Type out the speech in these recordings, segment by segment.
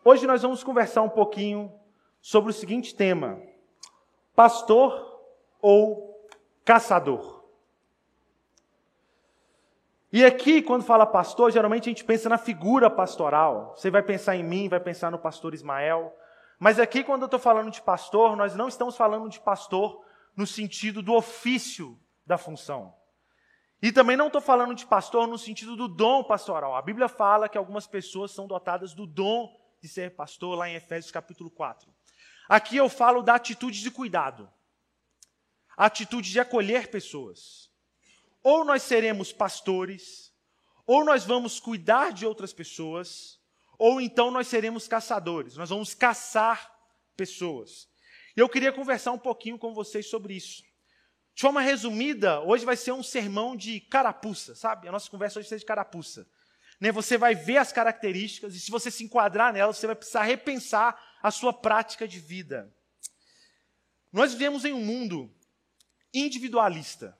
Hoje nós vamos conversar um pouquinho sobre o seguinte tema: pastor ou caçador? E aqui, quando fala pastor, geralmente a gente pensa na figura pastoral. Você vai pensar em mim, vai pensar no pastor Ismael. Mas aqui, quando eu estou falando de pastor, nós não estamos falando de pastor no sentido do ofício da função. E também não estou falando de pastor no sentido do dom pastoral. A Bíblia fala que algumas pessoas são dotadas do dom de ser pastor, lá em Efésios capítulo 4. Aqui eu falo da atitude de cuidado, a atitude de acolher pessoas. Ou nós seremos pastores, ou nós vamos cuidar de outras pessoas, ou então nós seremos caçadores, nós vamos caçar pessoas. E eu queria conversar um pouquinho com vocês sobre isso. De forma resumida, hoje vai ser um sermão de carapuça, sabe? A nossa conversa hoje vai ser de carapuça. Você vai ver as características e se você se enquadrar nelas, você vai precisar repensar a sua prática de vida. Nós vivemos em um mundo individualista.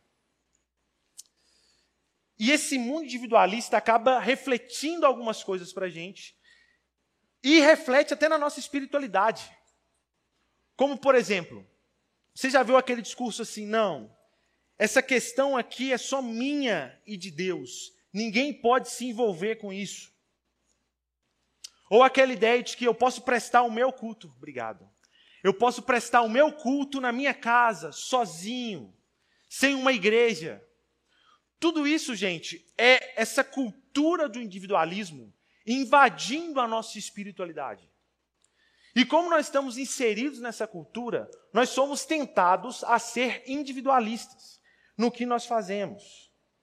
E esse mundo individualista acaba refletindo algumas coisas para a gente e reflete até na nossa espiritualidade. Como, por exemplo, você já viu aquele discurso assim, não, essa questão aqui é só minha e de Deus. Ninguém pode se envolver com isso. Ou aquela ideia de que eu posso prestar o meu culto, obrigado. Eu posso prestar o meu culto na minha casa, sozinho, sem uma igreja. Tudo isso, gente, é essa cultura do individualismo invadindo a nossa espiritualidade. E como nós estamos inseridos nessa cultura, nós somos tentados a ser individualistas no que nós fazemos.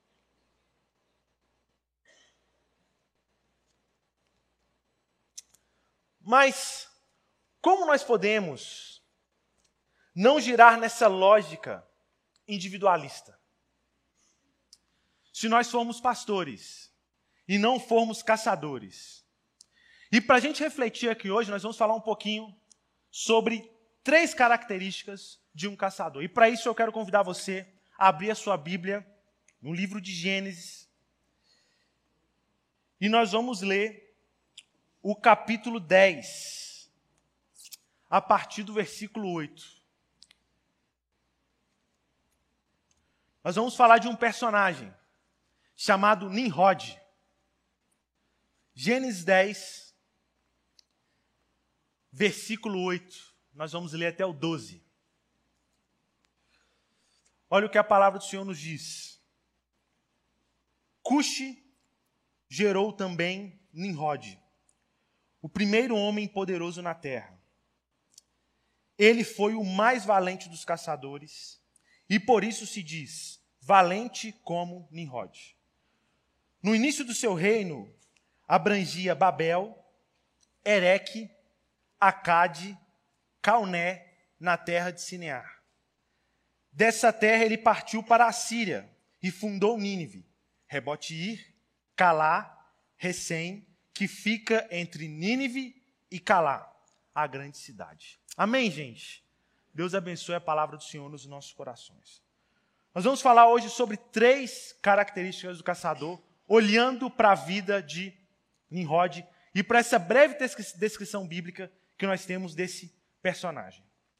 Mas como nós podemos não girar nessa lógica individualista? Se nós formos pastores e não formos caçadores. E para a gente refletir aqui hoje, nós vamos falar um pouquinho sobre 3 características de um caçador. E para isso eu quero convidar você a abrir a sua Bíblia no livro de Gênesis. E nós vamos ler o capítulo 10, a partir do versículo 8. Nós vamos falar de um personagem chamado Nimrod. Gênesis 10, versículo 8. Nós vamos ler até o 12. Olha o que a palavra do Senhor nos diz. Cuxi gerou também Nimrod, o primeiro homem poderoso na terra. Ele foi o mais valente dos caçadores, e por isso se diz, valente como Nimrod. No início do seu reino, abrangia Babel, Ereque, Acade, Calné, na terra de Sinear. Dessa terra ele partiu para a Síria e fundou Nínive, Rebote-ir, Calá, Recém, que fica entre Nínive e Calá, a grande cidade. Amém, gente? Deus abençoe a palavra do Senhor nos nossos corações. Nós vamos falar hoje sobre 3 características do caçador, olhando para a vida de Nimrod e para essa breve descrição bíblica que nós temos desse personagem.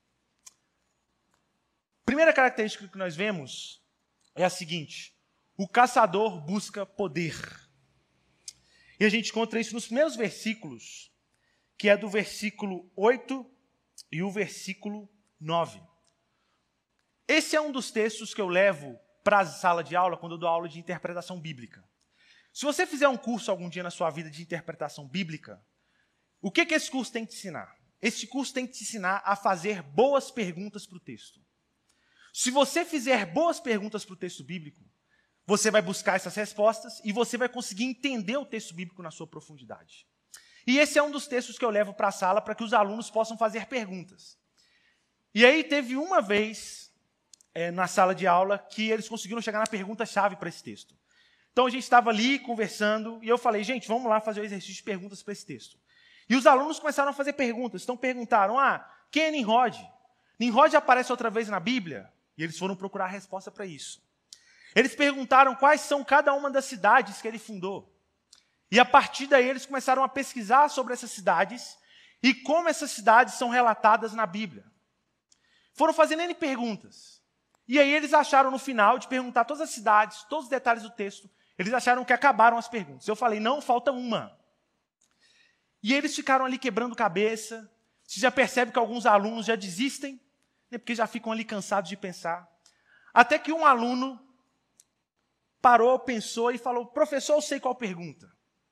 Primeira característica que nós vemos é a seguinte: o caçador busca poder. E a gente encontra isso nos primeiros versículos, que é do versículo 8 e o versículo 9. Esse é um dos textos que eu levo para a sala de aula quando eu dou aula de interpretação bíblica. Se você fizer um curso algum dia na sua vida de interpretação bíblica, o que esse curso tem que te ensinar? Esse curso tem que te ensinar a fazer boas perguntas para o texto. Se você fizer boas perguntas para o texto bíblico, você vai buscar essas respostas e você vai conseguir entender o texto bíblico na sua profundidade. E esse é um dos textos que eu levo para a sala para que os alunos possam fazer perguntas. E aí teve uma vez na sala de aula que eles conseguiram chegar na pergunta-chave para esse texto. Então a gente estava ali conversando e eu falei, gente, vamos lá fazer o exercício de perguntas para esse texto. E os alunos começaram a fazer perguntas. Então perguntaram, quem é Nimrod? Nimrod aparece outra vez na Bíblia? E eles foram procurar a resposta para isso. Eles perguntaram quais são cada uma das cidades que ele fundou. E a partir daí eles começaram a pesquisar sobre essas cidades e como essas cidades são relatadas na Bíblia. Foram fazendo N perguntas. E aí eles acharam no final de perguntar todas as cidades, todos os detalhes do texto, eles acharam que acabaram as perguntas. Eu falei, não, falta uma. E eles ficaram ali quebrando cabeça. Você já percebe que alguns alunos já desistem, né, porque já ficam ali cansados de pensar. Até que um aluno parou, pensou e falou, professor, eu sei qual pergunta.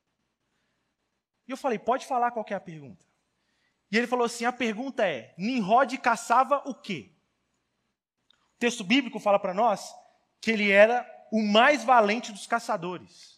E eu falei, pode falar qual que é a pergunta. E ele falou assim, a pergunta é, Nimrod caçava o quê? O texto bíblico fala para nós que ele era o mais valente dos caçadores.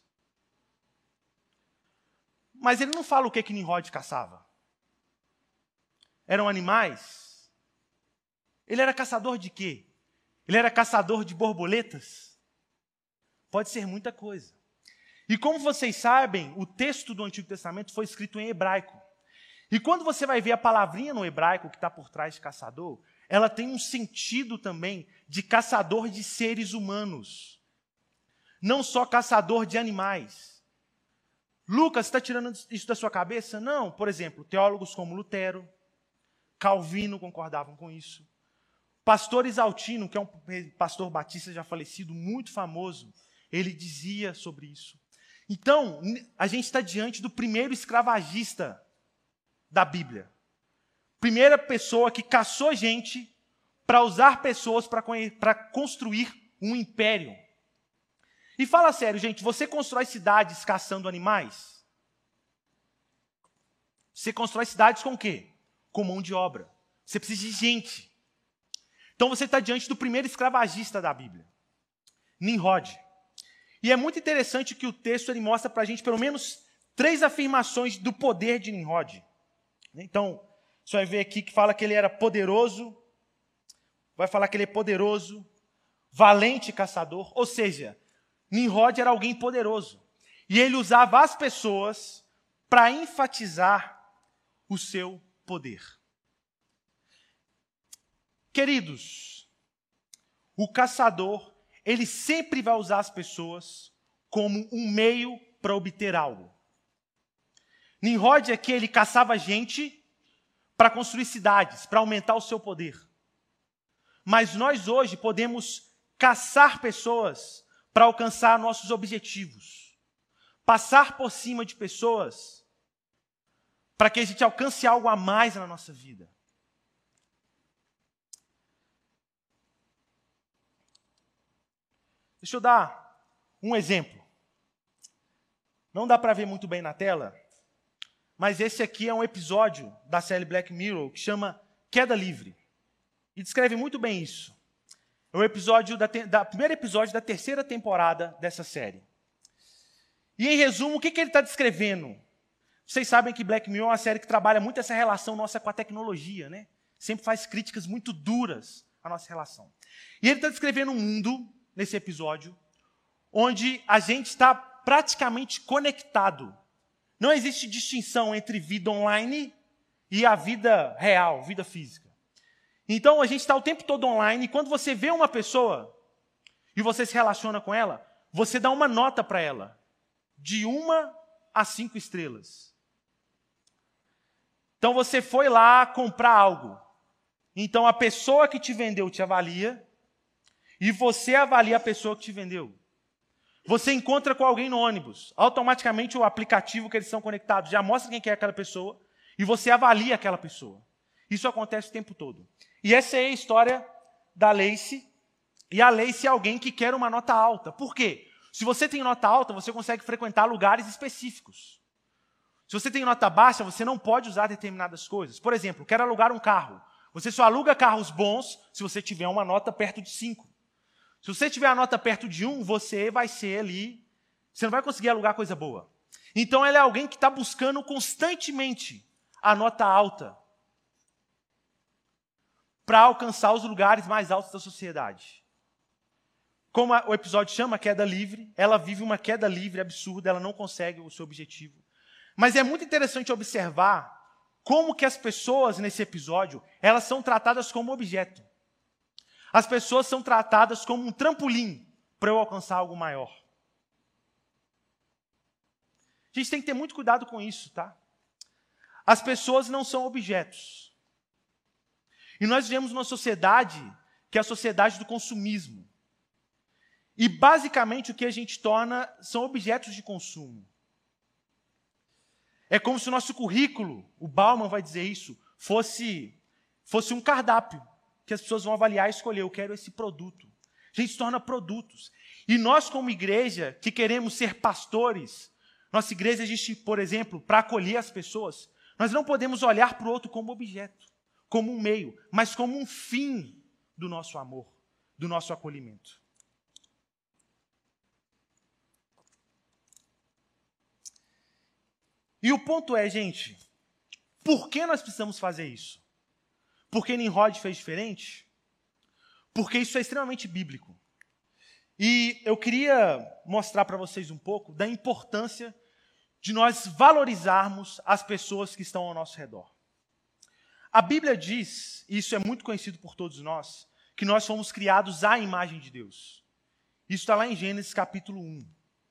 Mas ele não fala o que Nimrod caçava. Eram animais? Ele era caçador de quê? Ele era caçador de borboletas? Pode ser muita coisa. E como vocês sabem, o texto do Antigo Testamento foi escrito em hebraico. E quando você vai ver a palavrinha no hebraico que está por trás de caçador, ela tem um sentido também de caçador de seres humanos. Não só caçador de animais. Lucas, está tirando isso da sua cabeça? Não. Por exemplo, teólogos como Lutero, Calvino concordavam com isso. Pastor Isaltino, que é um pastor batista já falecido, muito famoso, ele dizia sobre isso. Então, a gente está diante do primeiro escravagista da Bíblia. Primeira pessoa que caçou gente para usar pessoas para construir um império. E fala sério, gente, você constrói cidades caçando animais? Você constrói cidades com o quê? Com mão de obra. Você precisa de gente. Então você está diante do primeiro escravagista da Bíblia, Nimrod. E é muito interessante que o texto ele mostra para a gente pelo menos 3 afirmações do poder de Nimrod. Então, você vai ver aqui que fala que ele era poderoso, vai falar que ele é poderoso, valente caçador, ou seja, Nimrod era alguém poderoso. E ele usava as pessoas para enfatizar o seu poder. Queridos, o caçador, ele sempre vai usar as pessoas como um meio para obter algo. Nimrod aqui, ele caçava gente para construir cidades, para aumentar o seu poder. Mas nós hoje podemos caçar pessoas para alcançar nossos objetivos. Passar por cima de pessoas para que a gente alcance algo a mais na nossa vida. Deixa eu dar um exemplo. Não dá para ver muito bem na tela, mas esse aqui é um episódio da série Black Mirror que chama Queda Livre. E descreve muito bem isso. É o episódio primeiro episódio da 3ª temporada dessa série. E em resumo, o que ele está descrevendo? Vocês sabem que Black Mirror é uma série que trabalha muito essa relação nossa com a tecnologia, né? Sempre faz críticas muito duras à nossa relação. E ele está descrevendo um mundo, nesse episódio, onde a gente está praticamente conectado. Não existe distinção entre vida online e a vida real, vida física. Então, a gente está o tempo todo online, e quando você vê uma pessoa e você se relaciona com ela, você dá uma nota para ela, de 1 a 5 estrelas. Então, você foi lá comprar algo. Então, a pessoa que te vendeu te avalia, e você avalia a pessoa que te vendeu. Você encontra com alguém no ônibus, automaticamente o aplicativo que eles são conectados já mostra quem que é aquela pessoa, e você avalia aquela pessoa. Isso acontece o tempo todo. E essa é a história da Lacey, e a Lacey é alguém que quer uma nota alta. Por quê? Se você tem nota alta, você consegue frequentar lugares específicos. Se você tem nota baixa, você não pode usar determinadas coisas. Por exemplo, quer alugar um carro. Você só aluga carros bons se você tiver uma nota perto de 5. Se você tiver a nota perto de 1, você vai ser ali, você não vai conseguir alugar coisa boa. Então, ela é alguém que está buscando constantemente a nota alta para alcançar os lugares mais altos da sociedade. Como o episódio chama queda livre, ela vive uma queda livre absurda, ela não consegue o seu objetivo. Mas é muito interessante observar como que as pessoas nesse episódio, elas são tratadas como objeto. As pessoas são tratadas como um trampolim para eu alcançar algo maior. A gente tem que ter muito cuidado com isso, tá? As pessoas não são objetos. E nós vivemos numa sociedade que é a sociedade do consumismo. E basicamente o que a gente torna são objetos de consumo. É como se o nosso currículo, o Bauman vai dizer isso, fosse um cardápio que as pessoas vão avaliar e escolher. Eu quero esse produto. A gente se torna produtos. E nós, como igreja, que queremos ser pastores, nossa igreja existe, por exemplo, para acolher as pessoas, nós não podemos olhar para o outro como objeto, como um meio, mas como um fim do nosso amor, do nosso acolhimento. E o ponto é, gente, por que nós precisamos fazer isso? Porque Nimrod fez diferente? Porque isso é extremamente bíblico. E eu queria mostrar para vocês um pouco da importância de nós valorizarmos as pessoas que estão ao nosso redor. A Bíblia diz, e isso é muito conhecido por todos nós, que nós fomos criados à imagem de Deus. Isso está lá em Gênesis capítulo 1.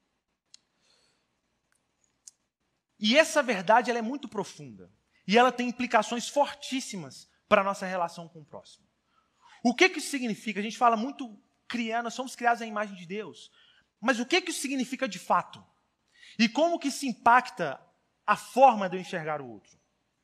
E essa verdade ela é muito profunda. E ela tem implicações fortíssimas para a nossa relação com o próximo. O que isso significa? A gente fala muito, nós somos criados à imagem de Deus. Mas o que isso significa de fato? E como que isso impacta a forma de eu enxergar o outro?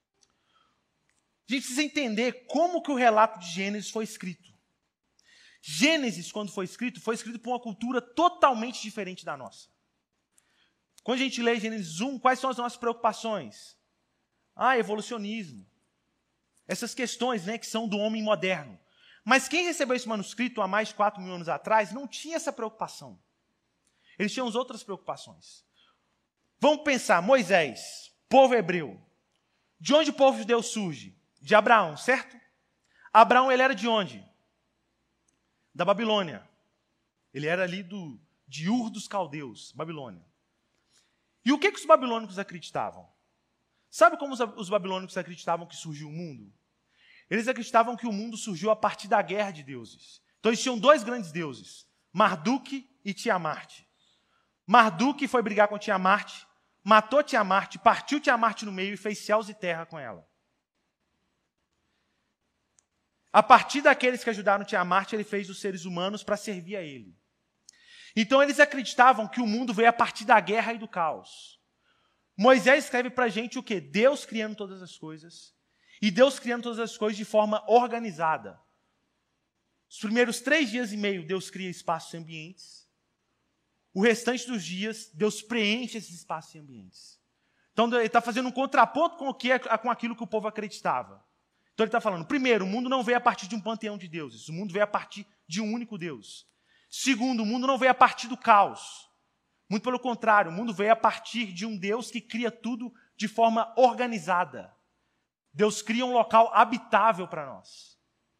A gente precisa entender como que o relato de Gênesis foi escrito. Gênesis, quando foi escrito por uma cultura totalmente diferente da nossa. Quando a gente lê Gênesis 1, quais são as nossas preocupações? Evolucionismo. Essas questões, que são do homem moderno. Mas quem recebeu esse manuscrito há mais de 4.000 anos atrás não tinha essa preocupação. Eles tinham outras preocupações. Vamos pensar, Moisés, povo hebreu. De onde o povo judeu surge? De Abraão, certo? Abraão, ele era de onde? Da Babilônia. Ele era ali de Ur dos Caldeus, Babilônia. E o que os babilônicos acreditavam? Sabe como os babilônicos acreditavam que surgiu o mundo? Eles acreditavam que o mundo surgiu a partir da guerra de deuses. Então eles tinham dois grandes deuses, Marduk e Tiamat. Marduk foi brigar com Tiamat, matou Tiamat, partiu Tiamat no meio e fez céus e terra com ela. A partir daqueles que ajudaram Tiamat, ele fez os seres humanos para servir a ele. Então eles acreditavam que o mundo veio a partir da guerra e do caos. Moisés escreve para a gente o quê? Deus criando todas as coisas. E Deus criando todas as coisas de forma organizada. Os primeiros 3 dias e meio, Deus cria espaços e ambientes. O restante dos dias, Deus preenche esses espaços e ambientes. Então ele está fazendo um contraponto com aquilo que o povo acreditava. Então ele está falando, primeiro, o mundo não veio a partir de um panteão de deuses. O mundo veio a partir de um único Deus. Segundo, o mundo não veio a partir do caos. Muito pelo contrário, o mundo veio a partir de um Deus que cria tudo de forma organizada. Deus cria um local habitável para nós.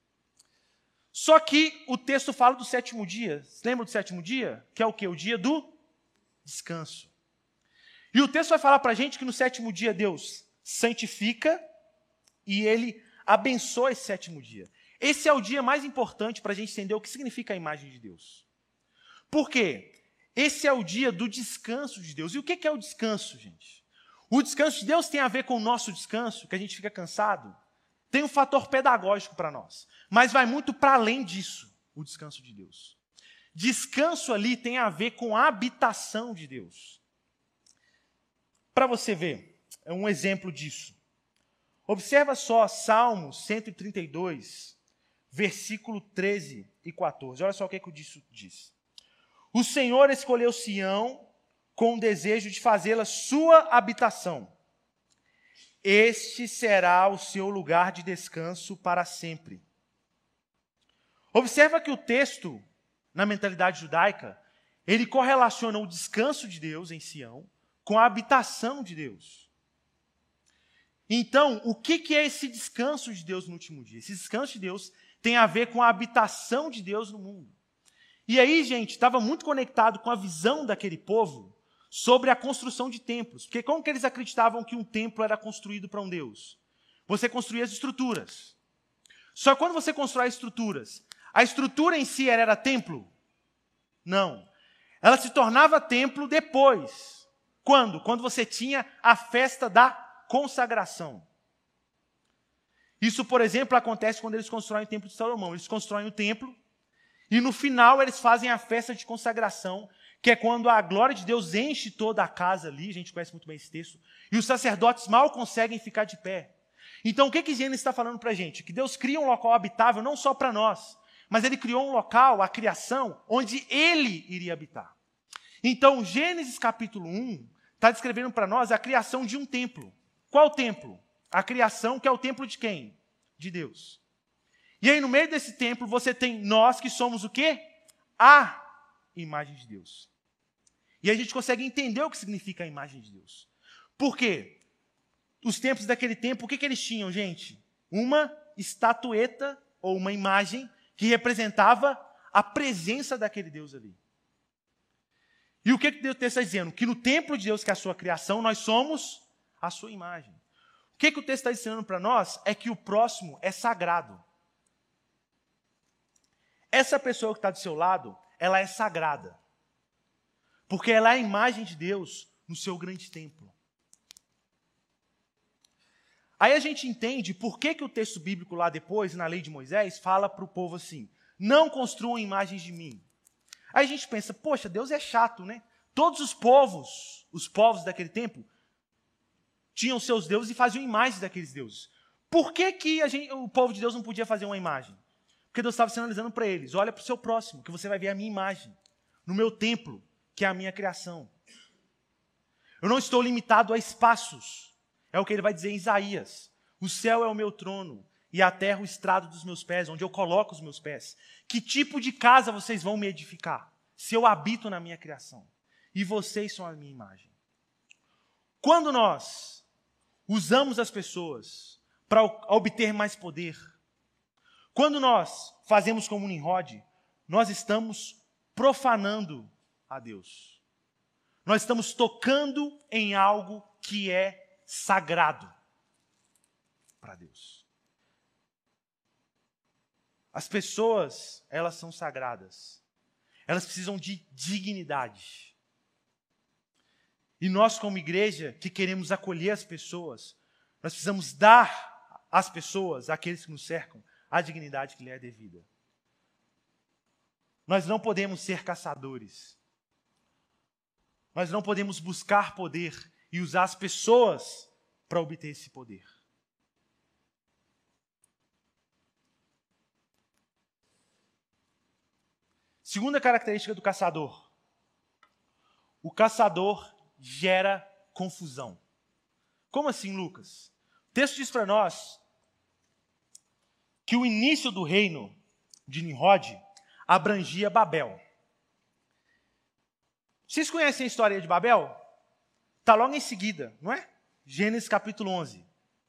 Só que o texto fala do 7º dia. Você lembra do 7º dia? Que é o quê? O dia do descanso. E o texto vai falar para a gente que no 7º dia Deus santifica e Ele abençoa esse 7º dia. Esse é o dia mais importante para a gente entender o que significa a imagem de Deus. Por quê? Esse é o dia do descanso de Deus. E o que é o descanso, gente? O descanso de Deus tem a ver com o nosso descanso, que a gente fica cansado. Tem um fator pedagógico para nós. Mas vai muito para além disso, o descanso de Deus. Descanso ali tem a ver com a habitação de Deus. Para você ver, é um exemplo disso. Observa só Salmo 132, versículo 13 e 14. Olha só o que o disso diz. O Senhor escolheu Sião com o desejo de fazê-la sua habitação. Este será o seu lugar de descanso para sempre. Observa que o texto, na mentalidade judaica, ele correlaciona o descanso de Deus em Sião com a habitação de Deus. Então, o que é esse descanso de Deus no último dia? Esse descanso de Deus tem a ver com a habitação de Deus no mundo. E aí, gente, estava muito conectado com a visão daquele povo sobre a construção de templos. Porque como que eles acreditavam que um templo era construído para um Deus? Você construía as estruturas. Só que quando você constrói as estruturas, a estrutura em si era templo? Não. Ela se tornava templo depois. Quando? Quando você tinha a festa da consagração. Isso, por exemplo, acontece quando eles constroem o templo de Salomão. Eles constroem o templo e no final eles fazem a festa de consagração, que é quando a glória de Deus enche toda a casa ali, a gente conhece muito bem esse texto, e os sacerdotes mal conseguem ficar de pé. Então o que Gênesis está falando para a gente? Que Deus cria um local habitável não só para nós, mas Ele criou um local, a criação, onde Ele iria habitar. Então Gênesis capítulo 1 está descrevendo para nós a criação de um templo. Qual templo? A criação, que é o templo de quem? De Deus. E aí no meio desse templo você tem nós que somos o quê? A imagem de Deus. E a gente consegue entender o que significa a imagem de Deus. Por quê? Os templos daquele tempo, o que eles tinham, gente? Uma estatueta ou uma imagem que representava a presença daquele Deus ali. E o que Deus está dizendo? Que no templo de Deus, que é a sua criação, nós somos a sua imagem. O que o texto está ensinando para nós é que o próximo é sagrado. Essa pessoa que está do seu lado, ela é sagrada. Porque ela é a imagem de Deus no seu grande templo. Aí a gente entende por que o texto bíblico lá depois, na lei de Moisés, fala para o povo assim: não construam imagens de mim. Aí a gente pensa, poxa, Deus é chato, né? Todos os povos daquele tempo, tinham seus deuses e faziam imagens daqueles deuses. Por que o povo de Deus não podia fazer uma imagem? Porque Deus estava sinalizando para eles: olha para o seu próximo, que você vai ver a minha imagem, no meu templo, que é a minha criação. Eu não estou limitado a espaços. É o que ele vai dizer em Isaías: o céu é o meu trono e a terra o estrado dos meus pés, onde eu coloco os meus pés. Que tipo de casa vocês vão me edificar, se eu habito na minha criação? E vocês são a minha imagem. Quando nós usamos as pessoas para obter mais poder, quando nós fazemos como Nimrod, nós estamos profanando a Deus. Nós estamos tocando em algo que é sagrado para Deus. As pessoas, elas são sagradas. Elas precisam de dignidade. E nós, como igreja, que queremos acolher as pessoas, nós precisamos dar às pessoas, àqueles que nos cercam, a dignidade que lhe é devida. Nós não podemos ser caçadores. Nós não podemos buscar poder e usar as pessoas para obter esse poder. Segunda característica do caçador. O caçador gera confusão. Como assim, Lucas? O texto diz para nós que o início do reino de Nimrod abrangia Babel. Vocês conhecem a história de Babel? Está logo em seguida, não é? Gênesis capítulo 11.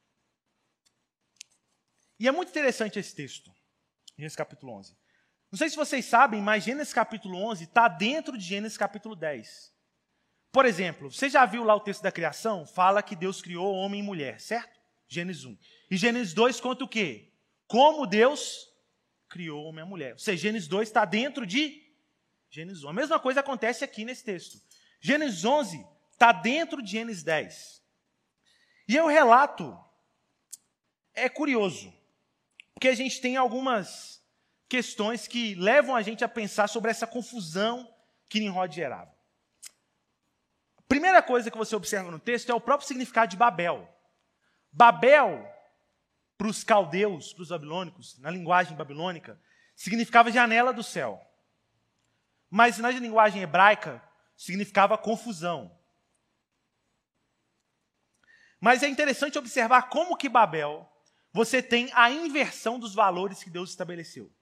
E é muito interessante esse texto, Gênesis capítulo 11. Não sei se vocês sabem, mas Gênesis capítulo 11 está dentro de Gênesis capítulo 10. Por exemplo, você já viu lá o texto da criação? Fala que Deus criou homem e mulher, certo? Gênesis 1. E Gênesis 2 conta o quê? Como Deus criou homem e mulher. Ou seja, Gênesis 2 está dentro de Gênesis 1. A mesma coisa acontece aqui nesse texto. Gênesis 11 está dentro de Gênesis 10. E aí o relato é curioso, porque a gente tem algumas questões que levam a gente a pensar sobre essa confusão que Nimrod gerava. A primeira coisa que você observa no texto é o próprio significado de Babel. Babel, para os caldeus, para os babilônicos, na linguagem babilônica, significava janela do céu. Mas na linguagem hebraica, significava confusão. Mas é interessante observar como que Babel, você tem a inversão dos valores que Deus estabeleceu.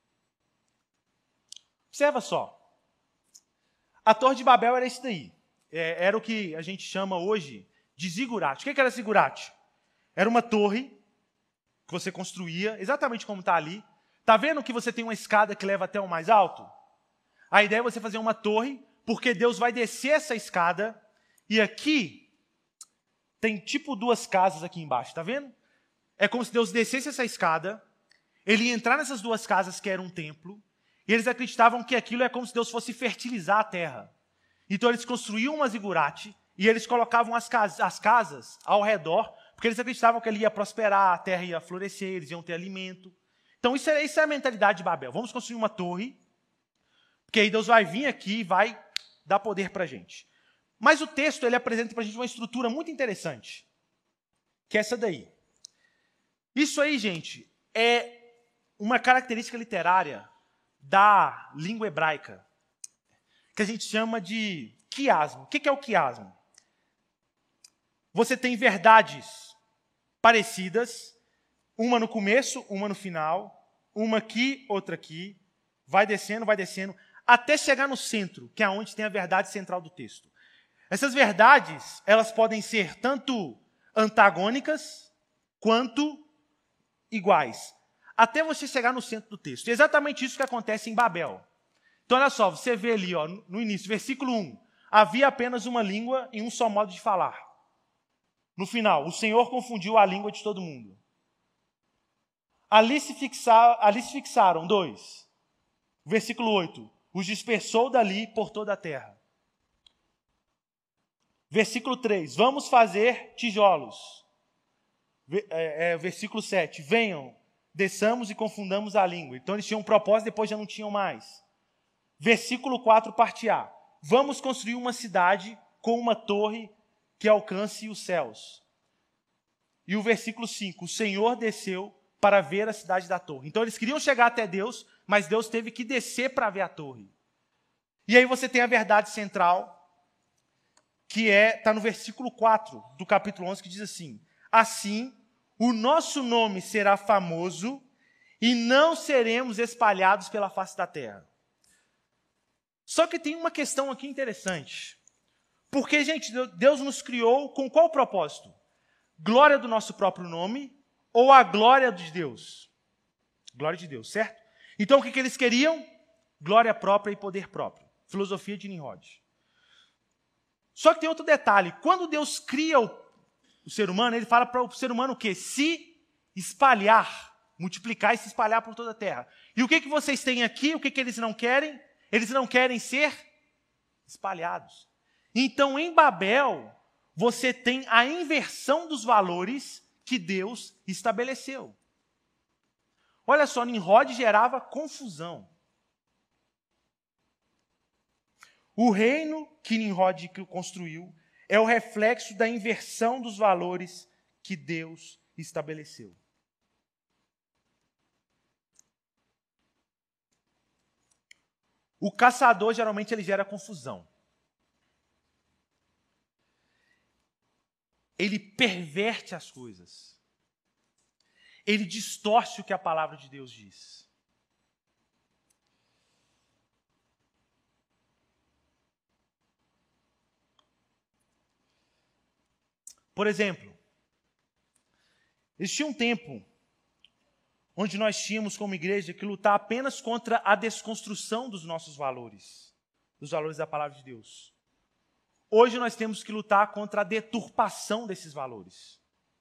Observa só. A Torre de Babel era isso daí. Era o que a gente chama hoje de zigurate. O que era zigurate? Era uma torre que você construía, exatamente como está ali. Está vendo que você tem uma escada que leva até o mais alto? A ideia é você fazer uma torre, porque Deus vai descer essa escada, e aqui tem tipo duas casas aqui embaixo, está vendo? É como se Deus descesse essa escada, ele ia entrar nessas duas casas que era um templo, e eles acreditavam que aquilo é como se Deus fosse fertilizar a terra. Então eles construíam uma zigurate, e eles colocavam as casas ao redor, porque eles acreditavam que ele ia prosperar, a terra ia florescer, eles iam ter alimento. Então isso é a mentalidade de Babel. Vamos construir uma torre, porque aí Deus vai vir aqui e vai dar poder para a gente. Mas o texto ele apresenta para a gente uma estrutura muito interessante, que é essa daí. Isso aí, gente, é uma característica literária da língua hebraica, que a gente chama de quiasmo. O que é o quiasmo? Você tem verdades parecidas, uma no começo, uma no final, uma aqui, outra aqui, vai descendo, até chegar no centro, que é onde tem a verdade central do texto. Essas verdades, elas podem ser tanto antagônicas, quanto iguais, até você chegar no centro do texto. É exatamente isso que acontece em Babel. Então, olha só, você vê ali, ó, no início, versículo 1, havia apenas uma língua e um só modo de falar. No final, o Senhor confundiu a língua de todo mundo. Ali se fixaram, 2. Versículo 8, os dispersou dali por toda a terra. Versículo 3, vamos fazer tijolos. Versículo 7, venham, desçamos e confundamos a língua. Então eles tinham um propósito, depois já não tinham mais. Versículo 4, parte A. Vamos construir uma cidade com uma torre que alcance os céus. E o versículo 5, o Senhor desceu para ver a cidade da torre. Então eles queriam chegar até Deus, mas Deus teve que descer para ver a torre. E aí você tem a verdade central, que está no versículo 4 do capítulo 11, que diz assim: assim, o nosso nome será famoso e não seremos espalhados pela face da terra. Só que tem uma questão aqui interessante. Porque, gente, Deus nos criou com qual propósito? Glória do nosso próprio nome ou a glória de Deus? Glória de Deus, certo? Então, o que eles queriam? Glória própria e poder próprio. Filosofia de Nimrod. Só que tem outro detalhe. Quando Deus cria o ser humano, ele fala para o ser humano o quê? Se espalhar, multiplicar e se espalhar por toda a terra. E o que vocês têm aqui? O que eles não querem? Eles não querem ser espalhados. Então, em Babel, você tem a inversão dos valores que Deus estabeleceu. Olha só, Nimrod gerava confusão. O reino que Nimrod construiu é o reflexo da inversão dos valores que Deus estabeleceu. O caçador, geralmente, ele gera confusão. Ele perverte as coisas. Ele distorce o que a palavra de Deus diz. Por exemplo, existia um tempo onde nós tínhamos como igreja que lutar apenas contra a desconstrução dos nossos valores, dos valores da palavra de Deus. Hoje nós temos que lutar contra a deturpação desses valores.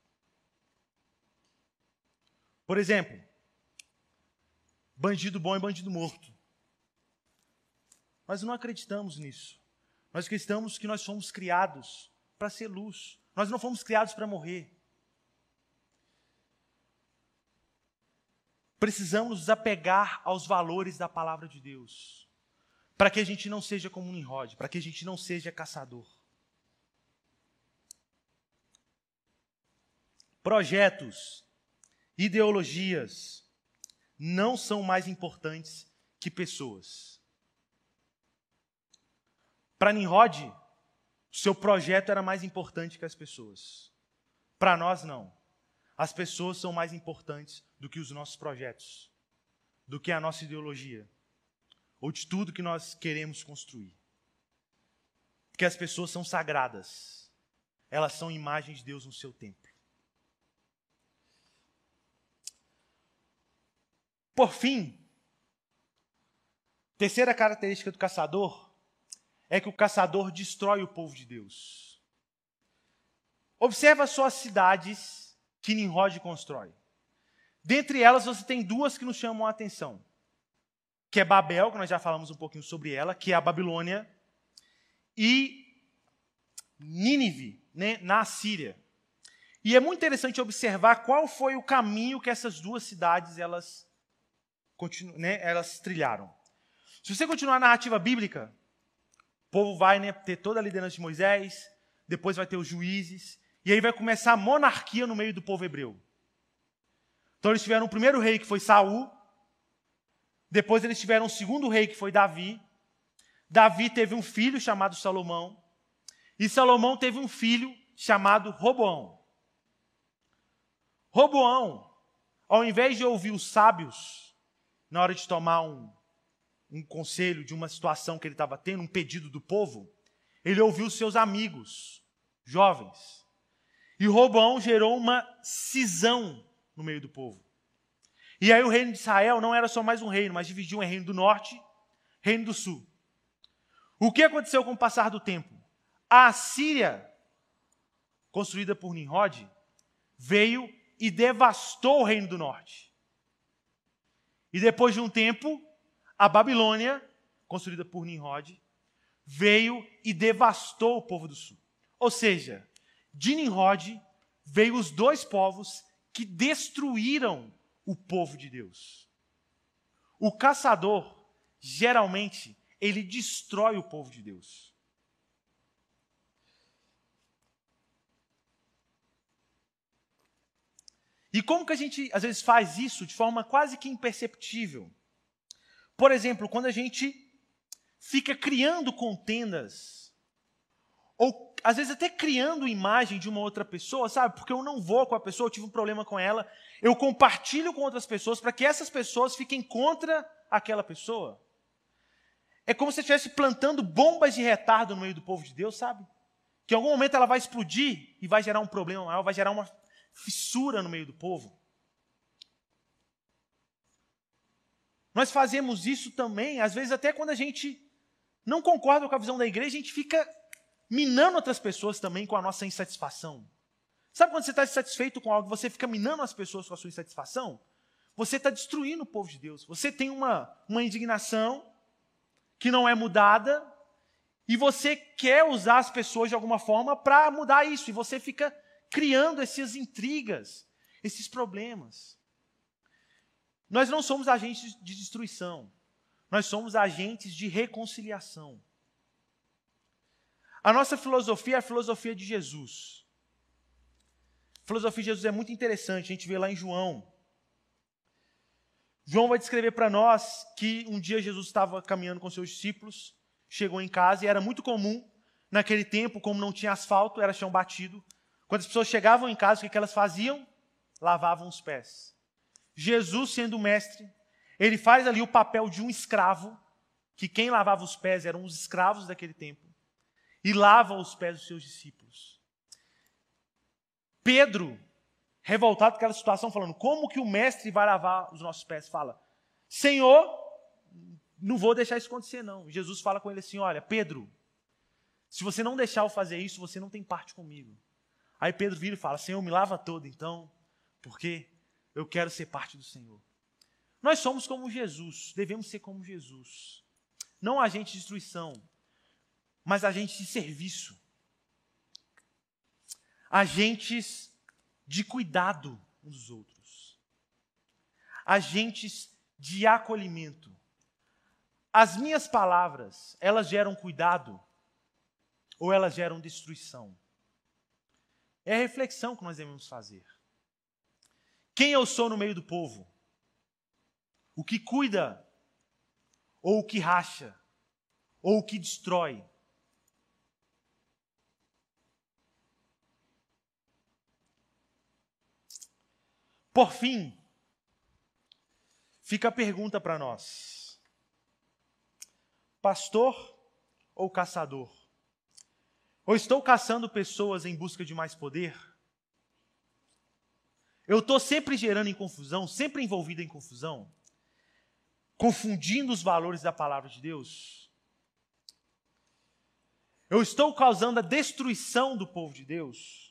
Por exemplo, bandido bom e bandido morto. Nós não acreditamos nisso. Nós acreditamos que nós fomos criados para ser luz. Nós não fomos criados para morrer. Precisamos nos apegar aos valores da palavra de Deus, para que a gente não seja como um Nimrod, para que a gente não seja caçador. Projetos, ideologias não são mais importantes que pessoas. Para Nimrod, o seu projeto era mais importante que as pessoas. Para nós, não. As pessoas são mais importantes do que os nossos projetos, do que a nossa ideologia, ou de tudo que nós queremos construir. Porque as pessoas são sagradas. Elas são imagens de Deus no seu templo. Por fim, terceira característica do caçador é que o caçador destrói o povo de Deus. Observa só as cidades que Nimrod constrói. Dentre elas, você tem duas que nos chamam a atenção. Que é Babel, que nós já falamos um pouquinho sobre ela, que é a Babilônia, e Nínive, né, na Síria. E é muito interessante observar qual foi o caminho que essas duas cidades elas trilharam. Se você continuar a narrativa bíblica, o povo vai, né, ter toda a liderança de Moisés, depois vai ter os juízes, e aí vai começar a monarquia no meio do povo hebreu. Então eles tiveram o primeiro rei, que foi Saul, depois eles tiveram o segundo rei, que foi Davi. Davi teve um filho chamado Salomão, e Salomão teve um filho chamado Roboão. Roboão, ao invés de ouvir os sábios, na hora de tomar um conselho de uma situação que ele estava tendo, um pedido do povo, ele ouviu os seus amigos, jovens. E Roboão gerou uma cisão no meio do povo. E aí o reino de Israel não era só mais um reino, mas dividiu em reino do norte e reino do sul. O que aconteceu com o passar do tempo? A Assíria, construída por Nimrod, veio e devastou o reino do norte. E depois de um tempo, a Babilônia, construída por Nimrod, veio e devastou o povo do sul. Ou seja, de Nimrod veio os dois povos que destruíram o povo de Deus. O caçador, geralmente, ele destrói o povo de Deus. E como que a gente, às vezes, faz isso de forma quase que imperceptível? Por exemplo, quando a gente fica criando contendas, ou às vezes até criando imagem de uma outra pessoa, sabe? Porque eu não vou com a pessoa, eu tive um problema com ela, eu compartilho com outras pessoas para que essas pessoas fiquem contra aquela pessoa. É como se você estivesse plantando bombas de retardo no meio do povo de Deus, sabe? Que em algum momento ela vai explodir e vai gerar um problema maior, vai gerar uma fissura no meio do povo. Nós fazemos isso também, às vezes até quando a gente não concorda com a visão da igreja, a gente fica minando outras pessoas também com a nossa insatisfação. Sabe quando você está insatisfeito com algo, você fica minando as pessoas com a sua insatisfação? Você está destruindo o povo de Deus. Você tem uma indignação que não é mudada e você quer usar as pessoas de alguma forma para mudar isso. E você fica criando essas intrigas, esses problemas. Nós não somos agentes de destruição. Nós somos agentes de reconciliação. A nossa filosofia é a filosofia de Jesus. A filosofia de Jesus é muito interessante. A gente vê lá em João. João vai descrever para nós que um dia Jesus estava caminhando com seus discípulos, chegou em casa e era muito comum, naquele tempo, como não tinha asfalto, era chão batido. Quando as pessoas chegavam em casa, o que elas faziam? Lavavam os pés. Jesus, sendo o mestre, ele faz ali o papel de um escravo, que quem lavava os pés eram os escravos daquele tempo, e lava os pés dos seus discípulos. Pedro, revoltado com aquela situação, falando, como que o mestre vai lavar os nossos pés? Fala, Senhor, não vou deixar isso acontecer não. Jesus fala com ele assim, olha, Pedro, se você não deixar eu fazer isso, você não tem parte comigo. Aí Pedro vira e fala, Senhor, me lava todo então, porque eu quero ser parte do Senhor. Nós somos como Jesus, devemos ser como Jesus. Não agentes de destruição, mas agentes de serviço. Agentes de cuidado uns dos outros. Agentes de acolhimento. As minhas palavras, elas geram cuidado ou elas geram destruição? É a reflexão que nós devemos fazer. Quem eu sou no meio do povo? O que cuida? Ou o que racha? Ou o que destrói? Por fim, fica a pergunta para nós. Pastor ou caçador? Ou estou caçando pessoas em busca de mais poder? Eu estou sempre gerando em confusão, sempre envolvido em confusão? Confundindo os valores da palavra de Deus? Eu estou causando a destruição do povo de Deus?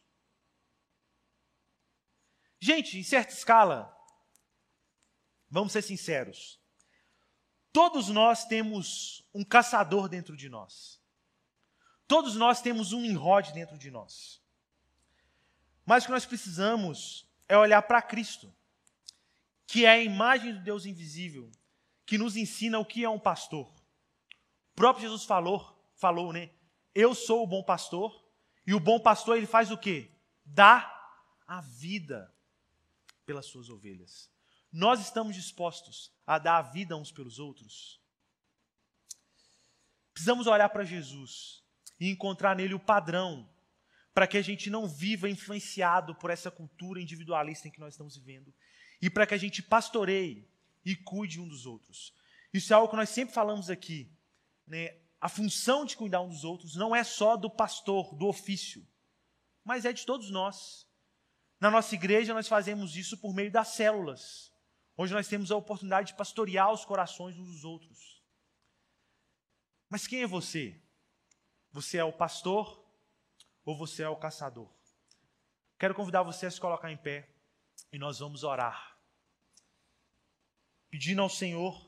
Gente, em certa escala, vamos ser sinceros, todos nós temos um caçador dentro de nós. Todos nós temos um Nimrod dentro de nós. Mas o que nós precisamos é olhar para Cristo, que é a imagem do Deus invisível, que nos ensina o que é um pastor. O próprio Jesus falou, né? Eu sou o bom pastor, e o bom pastor, ele faz o quê? Dá a vida pelas suas ovelhas. Nós estamos dispostos a dar a vida uns pelos outros? Precisamos olhar para Jesus e encontrar nele o padrão para que a gente não viva influenciado por essa cultura individualista em que nós estamos vivendo e para que a gente pastoreie e cuide um dos outros. Isso é algo que nós sempre falamos aqui, né? A função de cuidar um dos outros não é só do pastor, do ofício, mas é de todos nós. Na nossa igreja nós fazemos isso por meio das células, onde nós temos a oportunidade de pastorear os corações uns dos outros. Mas quem é você? Você é o pastor ou você é o caçador? Quero convidar você a se colocar em pé e nós vamos orar, pedindo ao Senhor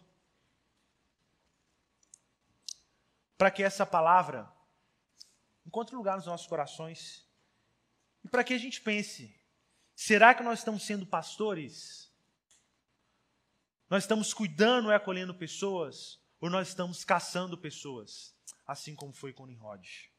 para que essa palavra encontre lugar nos nossos corações e para que a gente pense, será que nós estamos sendo pastores? Nós estamos cuidando e acolhendo pessoas ou nós estamos caçando pessoas, assim como foi com Nimrod?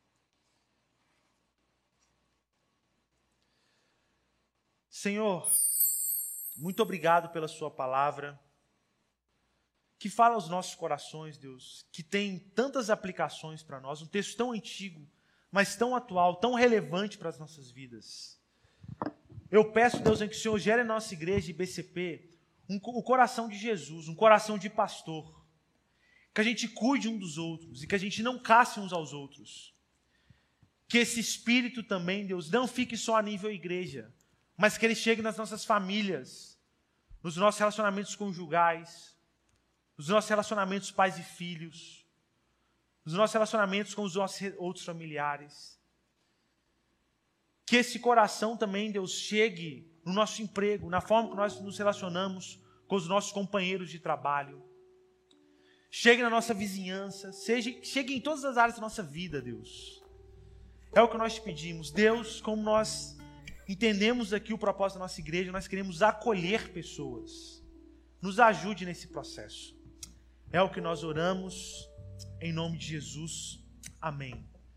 Senhor, muito obrigado pela sua palavra, que fala aos nossos corações, Deus, que tem tantas aplicações para nós, um texto tão antigo, mas tão atual, tão relevante para as nossas vidas. Eu peço, Deus, que o Senhor gere na nossa igreja, IBCP, o coração de Jesus, um coração de pastor, que a gente cuide um dos outros e que a gente não casse uns aos outros. Que esse espírito também, Deus, não fique só a nível igreja, mas que ele chegue nas nossas famílias, nos nossos relacionamentos conjugais, nos nossos relacionamentos pais e filhos, nos nossos relacionamentos com os nossos outros familiares. Que esse coração também, Deus, chegue no nosso emprego, na forma que nós nos relacionamos com os nossos companheiros de trabalho. Chegue na nossa vizinhança, chegue em todas as áreas da nossa vida, Deus. É o que nós te pedimos. Deus, como nós entendemos aqui o propósito da nossa igreja, nós queremos acolher pessoas. Nos ajude nesse processo. É o que nós oramos, em nome de Jesus. Amém.